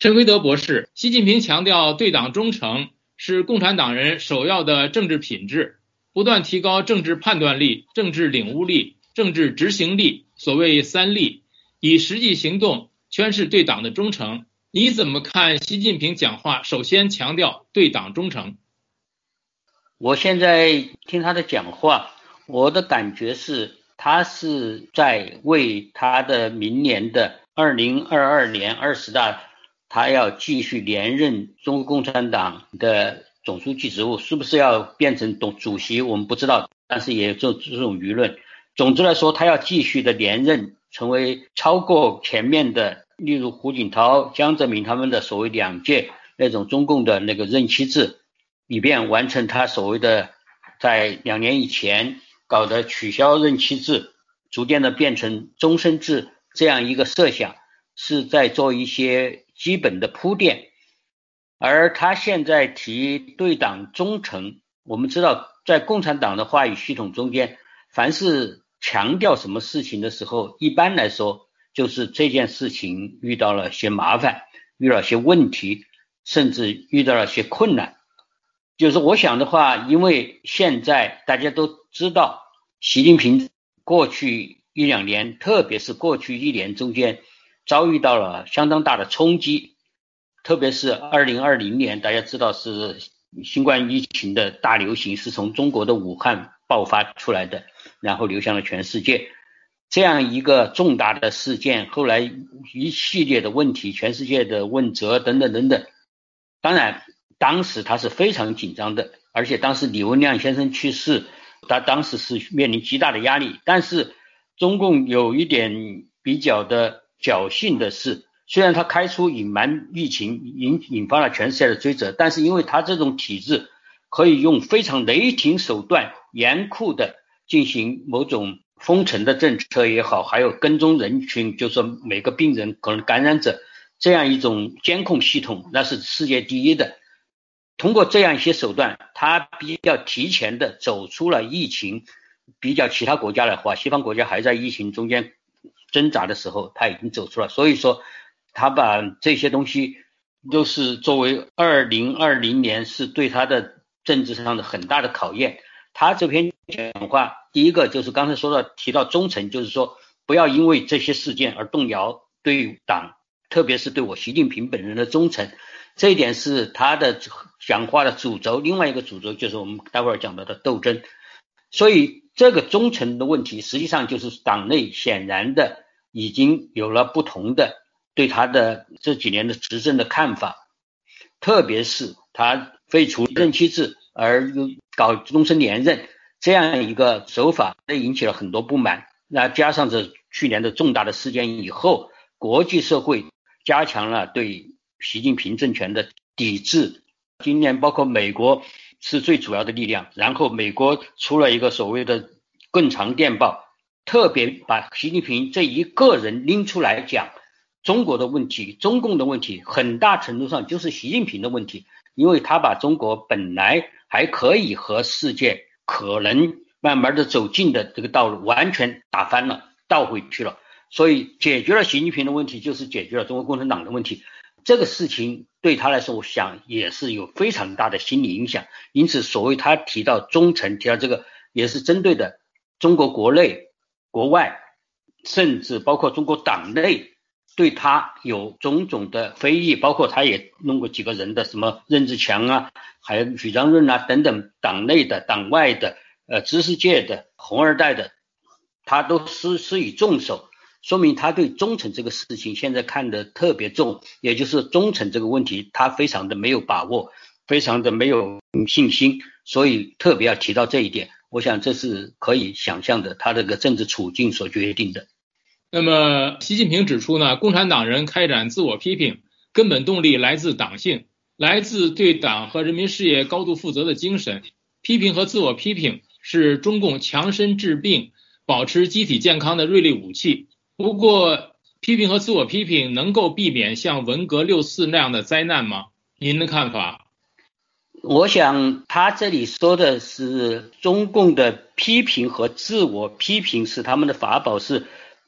陈奎德博士，习近平强调对党忠诚是共产党人首要的政治品质，不断提高政治判断力、政治领悟力、政治执行力，所谓三力，以实际行动诠释对党的忠诚。你怎么看习近平讲话首先强调对党忠诚？ 我现在听他的讲话，我的感觉是他是在为他的明年的2022年20大，他要继续连任中国共产党的总书记职务，是不是要变成主席我们不知道，但是也有这种舆论。总之来说，他要继续的连任，成为超过前面的例如胡锦涛、江泽民他们的所谓2届那种中共的那个任期制，以便完成他所谓的在2年以前搞的取消任期制，逐渐的变成终身制这样一个设想，是在做一些基本的铺垫。而他现在提对党忠诚，我们知道在共产党的话语系统中间，凡是强调什么事情的时候，一般来说就是这件事情遇到了些麻烦，遇到些问题，甚至遇到了些困难。就是我想的话，因为现在大家都知道习近平过去1-2年，特别是过去1年中间遭遇到了相当大的冲击，特别是2020年，大家知道是新冠疫情的大流行是从中国的武汉爆发出来的，然后流向了全世界。这样一个重大的事件，后来一系列的问题，全世界的问责等等等等，当然当时他是非常紧张的，而且当时李文亮先生去世，他当时是面临极大的压力。但是中共有一点比较的侥幸的是，虽然他开出隐瞒疫情，引发了全世界的追责，但是因为他这种体制可以用非常雷霆手段严酷的进行某种封城的政策也好，还有跟踪人群，就是说每个病人可能感染者这样一种监控系统，那是世界第一的。通过这样一些手段，他比较提前的走出了疫情，比较其他国家的话，西方国家还在疫情中间挣扎的时候，他已经走出了。所以说他把这些东西都是作为2020年是对他的政治上的很大的考验。他这篇讲话，第一个就是刚才说到提到忠诚，就是说不要因为这些事件而动摇对党，特别是对我习近平本人的忠诚。这一点是他的讲话的主轴，另外一个主轴就是我们待会儿讲到的斗争。所以这个忠诚的问题，实际上就是党内显然的已经有了不同的对他的这几年的执政的看法，特别是他废除任期制而搞终身连任这样一个手法，引起了很多不满。那加上这去年的重大的事件以后，国际社会加强了对习近平政权的抵制。今年包括美国是最主要的力量，然后美国出了一个所谓的更长电报，特别把习近平这一个人拎出来讲中国的问题，中共的问题很大程度上就是习近平的问题，因为他把中国本来还可以和世界可能慢慢的走近的这个道路完全打翻了，倒回去了。所以解决了习近平的问题，就是解决了中国共产党的问题。这个事情对他来说，我想也是有非常大的心理影响。因此所谓他提到忠诚，提到这个也是针对的中国国内国外，甚至包括中国党内对他有种种的非议，包括他也弄过几个人的什么任志强啊，还有许章润啊等等，党内的党外的知识界的红二代的，他都施以重手，说明他对忠诚这个事情现在看得特别重，也就是忠诚这个问题他非常的没有把握，非常的没有信心，所以特别要提到这一点。我想这是可以想象的，他这个政治处境所决定的。 那么习近平指出呢，共产党人开展自我批评根本动力来自党性，来自对党和人民事业高度负责的精神。批评和自我批评是中共强身治病保持机体健康的锐利武器。不过批评和自我批评能够避免像文革64那样的灾难吗？您的看法？ 我想他这里说的是中共的批评和自我批评是他们的法宝，是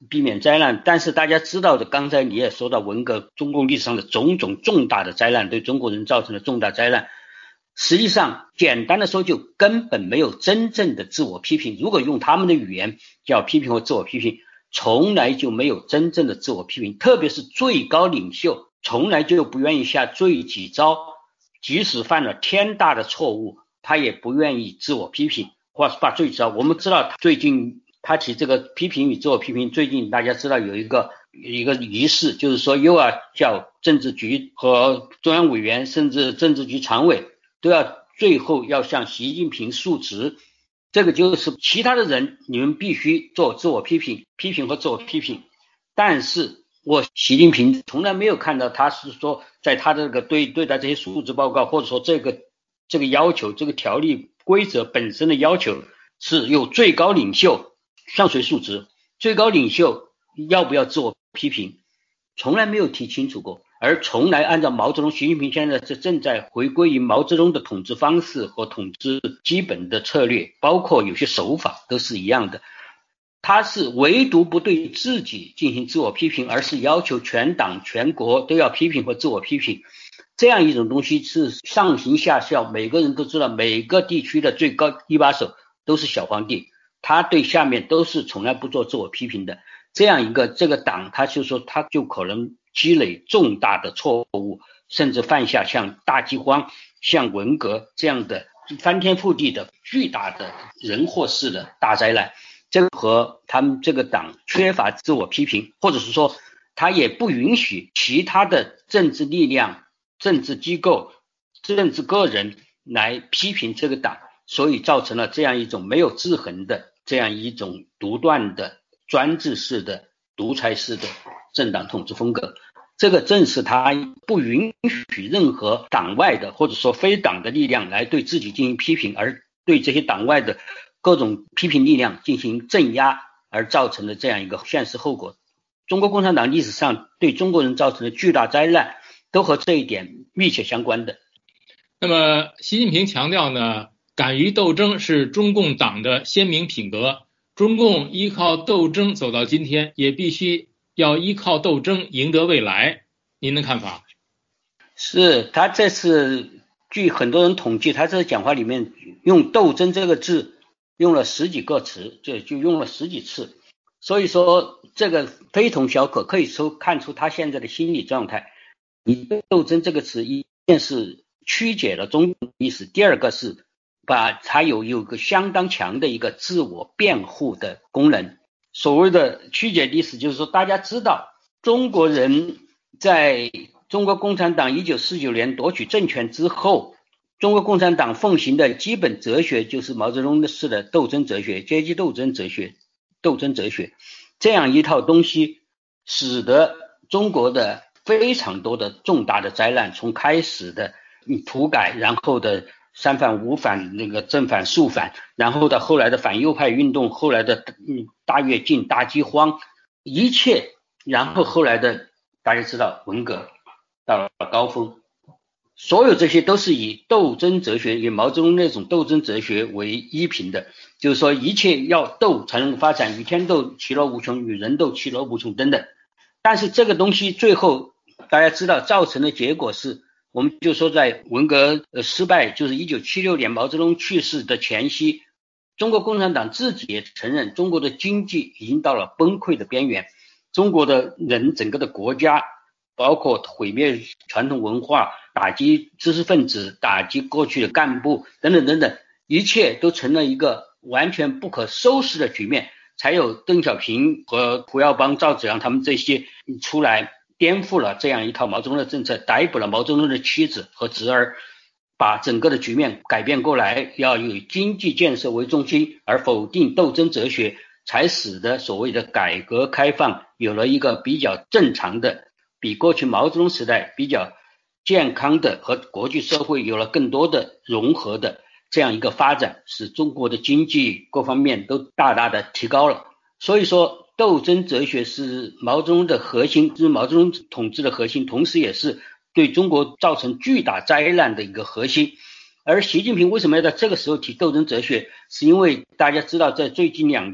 避免灾难。但是大家知道的，刚才你也说到文革中共历史上的种种重大的灾难，对中国人造成的重大灾难，实际上简单的说就根本没有真正的自我批评。如果用他们的语言叫批评或自我批评，从来就没有真正的自我批评，特别是最高领袖从来就不愿意下罪己诏，即使犯了天大的错误，他也不愿意自我批评或是把罪己诏。我们知道最近他提这个批评与自我批评，最近大家知道有一个仪式，就是说又要叫政治局和中央委员甚至政治局常委都要最后要向习近平述职。这个就是其他的人你们必须做自我批评和自我批评，但是习近平从来没有看到他是说在他这个对待这些述职报告，或者说这个要求，这个条例规则本身的要求是有最高领袖向谁述职，最高领袖要不要自我批评，从来没有提清楚过。而从来按照毛泽东，习近平现在正在回归于毛泽东的统治方式和统治基本的策略，包括有些手法都是一样的。他是唯独不对自己进行自我批评，而是要求全党全国都要批评和自我批评。这样一种东西是上行下效，每个人都知道，每个地区的最高一把手都是小皇帝，他对下面都是从来不做自我批评的。这样一个这个党，他就说他就可能积累重大的错误，甚至犯下像大饥荒、像文革这样的翻天覆地的巨大的人祸式的大灾难。这个和他们这个党缺乏自我批评，或者是说他也不允许其他的政治力量、政治机构、政治个人来批评这个党，所以造成了这样一种没有制衡的这样一种独断的专制式的独裁式的政党统治风格。这个正是他不允许任何党外的或者说非党的力量来对自己进行批评，而对这些党外的各种批评力量进行镇压而造成的这样一个现实后果。中国共产党历史上对中国人造成的巨大灾难都和这一点密切相关的。 那么习近平强调呢，敢于斗争是中共党的鲜明品格，中共依靠斗争走到今天，也必须要依靠斗争赢得未来。您的看法？ 是，他这次据很多人统计，他这讲话里面用斗争这个字用了十几个词，就用了十几次，所以说这个非同小可，可以说看出他现在的心理状态。你斗争这个词一件是曲解了中共意思，第二个是把它有个相当强的一个自我辩护的功能。所谓的曲解的意思就是说，大家知道中国人在中国共产党1949年夺取政权之后，中国共产党奉行的基本哲学就是毛泽东式的斗争哲学、阶级斗争哲学这样一套东西，使得中国的非常多的重大的灾难，从开始的土改，然后的三反五反，那个正反肃反，然后到后来的反右派运动，后来的大跃进、大饥荒，一切，然后后来的大家知道文革到了高峰，所有这些都是以斗争哲学，以毛泽东那种斗争哲学为依凭的，就是说一切要斗才能发展，与天斗其乐无穷，与人斗其乐无穷等等。但是这个东西最后大家知道造成的结果是，我们就说在文革失败，就是1976年毛泽东去世的前夕，中国共产党自己也承认中国的经济已经到了崩溃的边缘，中国的人整个的国家包括毁灭传统文化，打击知识分子，打击过去的干部等等等等，一切都成了一个完全不可收拾的局面，才有邓小平和胡耀邦、赵紫阳他们这些出来颠覆了这样一套毛泽东的政策，逮捕了毛泽东的妻子和侄儿，把整个的局面改变过来，要以经济建设为中心，而否定斗争哲学，才使得所谓的改革开放有了一个比较正常的，比过去毛泽东时代比较健康的和国际社会有了更多的融合的这样一个发展，使中国的经济各方面都大大的提高了。所以说斗争哲学是毛泽东的核心，是毛泽东统治的核心，同时也是对中国造成巨大灾难的一个核心。而习近平为什么要在这个时候提斗争哲学，是因为大家知道在最近2年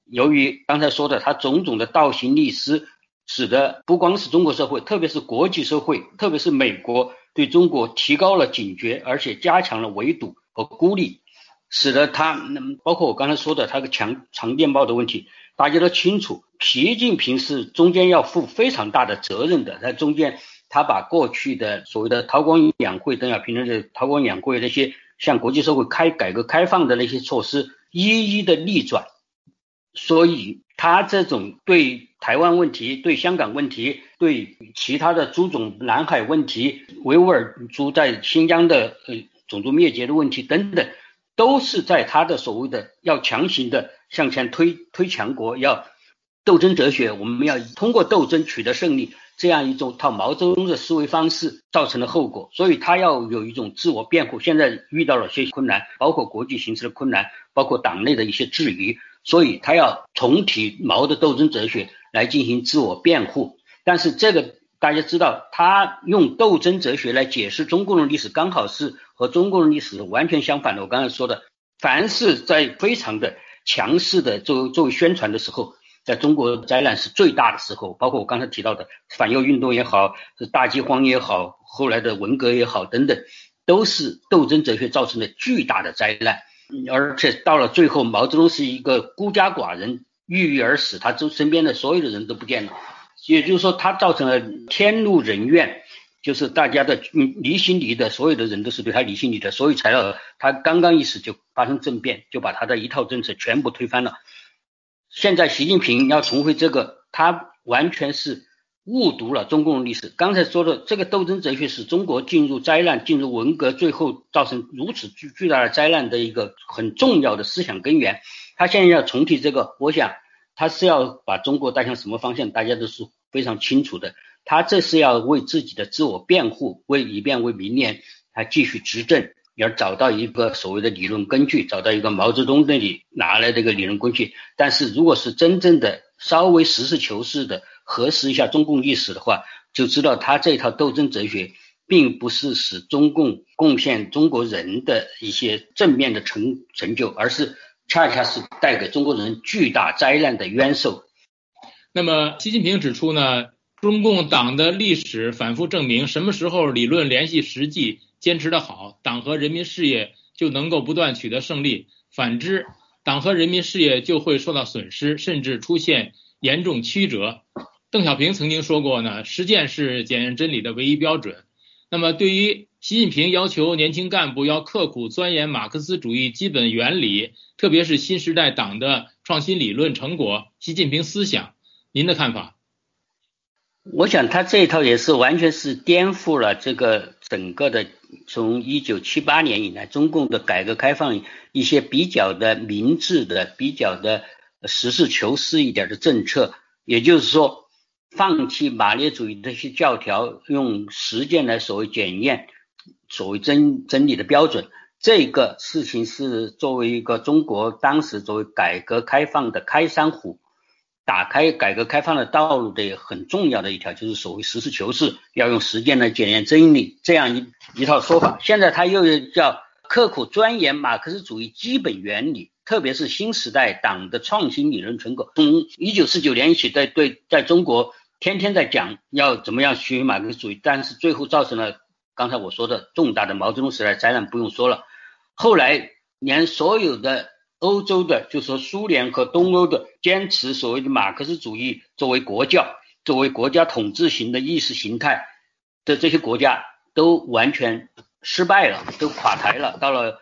由于刚才说的他种种的倒行逆施，使得不光是中国社会，特别是国际社会，特别是美国对中国提高了警觉，而且加强了围堵和孤立，使得他包括我刚才说的他个长电报的问题，大家都清楚，习近平是中间要负非常大的责任的，在中间他把过去的所谓的韬光养晦，邓小平的韬光养晦那些向国际社会改革开放的那些措施一一的逆转，所以他这种对台湾问题、对香港问题、对其他的猪种南海问题、维吾尔族在新疆的种族灭绝的问题等等，都是在他的所谓的要强行的向前推强国，要斗争哲学，我们要通过斗争取得胜利，这样一种套毛泽东的思维方式造成的后果，所以他要有一种自我辩护，现在遇到了些困难，包括国际形势的困难，包括党内的一些质疑，所以他要重提毛的斗争哲学来进行自我辩护。但是这个大家知道，他用斗争哲学来解释中共的历史，刚好是和中共的历史完全相反的。我刚才说的，凡是在非常的强势的作为宣传的时候，在中国灾难是最大的时候，包括我刚才提到的反右运动也好，是大饥荒也好，后来的文革也好等等，都是斗争哲学造成的巨大的灾难。而且到了最后，毛泽东是一个孤家寡人，郁郁而死，他身边的所有的人都不见了，也就是说他造成了天怒人怨，就是大家的离心离的，所有的人都是对他离心离的，所以才要他刚刚一死就发生政变，就把他的一套政策全部推翻了。现在习近平要重回这个，他完全是误读了中共历史。刚才说的这个斗争哲学是中国进入灾难、进入文革，最后造成如此巨大的灾难的一个很重要的思想根源。他现在要重提这个，我想他是要把中国带向什么方向，大家都是非常清楚的。他这是要为自己的自我辩护，以便为明年他继续执政而找到一个所谓的理论根据，找到一个毛泽东那里拿来的一个理论根据。但是如果是真正的稍微实事求是的核实一下中共历史的话，就知道他这套斗争哲学并不是使中共贡献中国人的一些正面的成就，而是恰恰是带给中国人巨大灾难的冤受。 那么习近平指出呢，中共党的历史反复证明，什么时候理论联系实际坚持得好，党和人民事业就能够不断取得胜利，反之党和人民事业就会受到损失，甚至出现严重曲折。邓小平曾经说过呢，实践是检验真理的唯一标准。那么对于习近平要求年轻干部要刻苦钻研马克思主义基本原理，特别是新时代党的创新理论成果、习近平思想，您的看法？ 我想他这一套也是完全是颠覆了这个整个的从1978年以来中共的改革开放一些比较的明智的、比较的实事求是一点的政策，也就是说放弃马列主义的一些教条，用实践来所谓检验所谓真理的标准。这个事情是作为一个中国当时作为改革开放的开山虎，打开改革开放的道路的很重要的一条，就是所谓实事求是，要用实践来检验真理这样一套说法。现在他又叫刻苦钻研马克思主义基本原理，特别是新时代党的创新理论成果。从1949年起，在中国天天在讲要怎么样学马克思主义，但是最后造成了刚才我说的重大的毛泽东时代灾难，不用说了。后来连所有的欧洲的，就是说苏联和东欧的坚持所谓的马克思主义作为国教、作为国家统治型的意识形态的这些国家都完全失败了，都垮台了。到了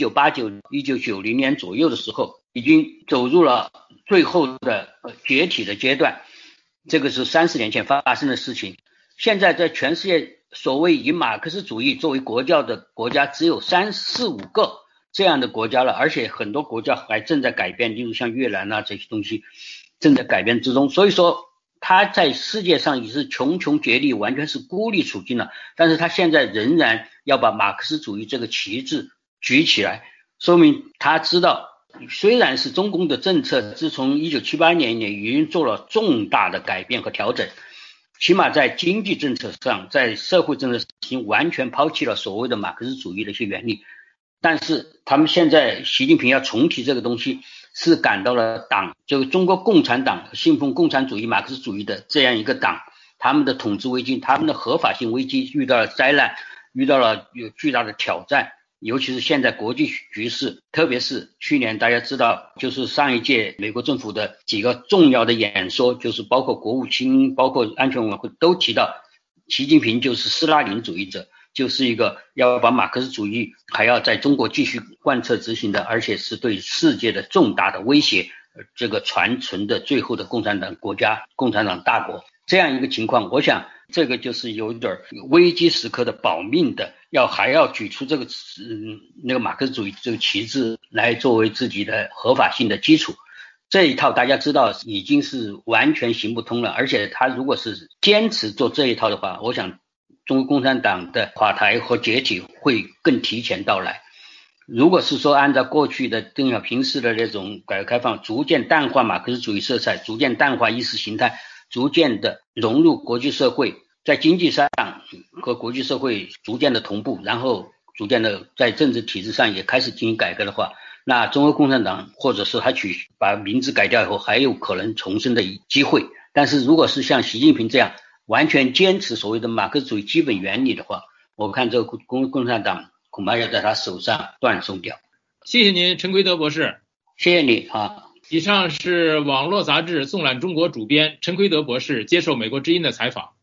1989、1990年左右的时候，已经走入了最后的解体的阶段。这个是30年前发生的事情。现在在全世界所谓以马克思主义作为国教的国家只有3、4、5个这样的国家了，而且很多国家还正在改变，例如像越南这些东西正在改变之中。所以说他在世界上也是穷穷竭力，完全是孤立处境了。但是他现在仍然要把马克思主义这个旗帜举起来，说明他知道虽然是中共的政策自从1978年已经做了重大的改变和调整，起码在经济政策上，在社会政策上已经完全抛弃了所谓的马克思主义的一些原理。但是他们现在习近平要重提这个东西， 是感到了党，就中国共产党信奉共产主义、马克思主义的这样一个党，他们的统治危机、他们的合法性危机遇到了灾难，遇到了有巨大的挑战。尤其是现在国际局势，特别是去年大家知道，就是上一届美国政府的几个重要的演说，就是包括国务卿、包括安全委员会都提到，习近平就是斯大林主义者，就是一个要把马克思主义还要在中国继续贯彻执行的，而且是对世界的重大的威胁，这个传承的最后的共产党国家、共产党大国这样一个情况。我想这个就是有点危机时刻的保命的，还要举出这个那个马克思主义这个旗帜来作为自己的合法性的基础。这一套大家知道已经是完全行不通了，而且他如果是坚持做这一套的话，我想中国共产党的垮台和解体会更提前到来。如果是说按照过去的邓小平式的那种改革开放，逐渐淡化马克思主义色彩，逐渐淡化意识形态，逐渐的融入国际社会，在经济上和国际社会逐渐的同步，然后逐渐的在政治体制上也开始进行改革的话，那中国共产党或者是他把名字改掉以后还有可能重生的机会。但是如果是像习近平这样完全坚持所谓的马克思主义基本原理的话，我看这个共产党恐怕要在他手上断送掉。 谢谢您，陈奎德博士。 谢谢你啊。 以上是网络杂志纵览中国主编陈奎德博士接受美国之音的采访。